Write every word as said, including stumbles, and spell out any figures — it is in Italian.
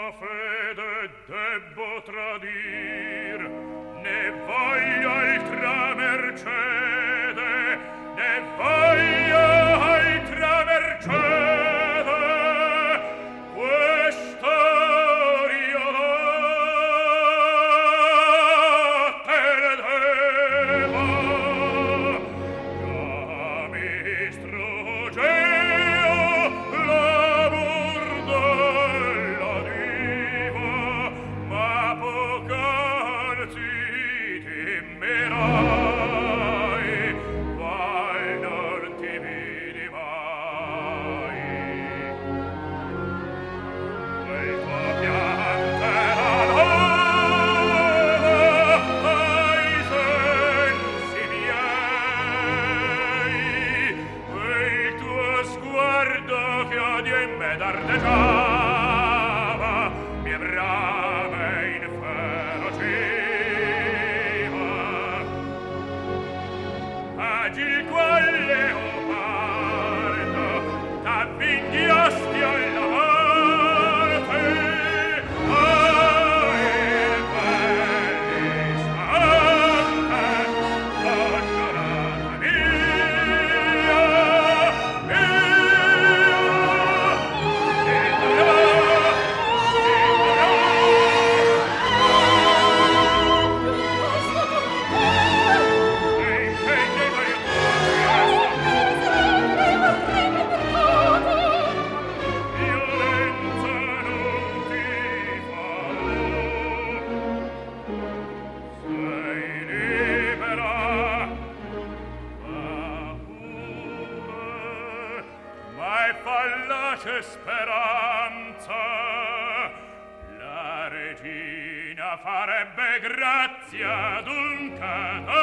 fede debbo tradir, ne voglio altra mercede, ne voglio altra mercede, quest'orio te ne devo, già mi struggeo l'amor della diva, ma poc'anzi timmerai, qual non ti vidi mai. Quel tuo piante la lode ai sensi miei, quel tuo sguardo che odio in me dardeggiava, mie brame inferociva. Agil qual leopardo t'avvinghiasti alla morte, oh, e quell'istante, congiurata mia, fallace speranza, la regina farebbe grazia d'un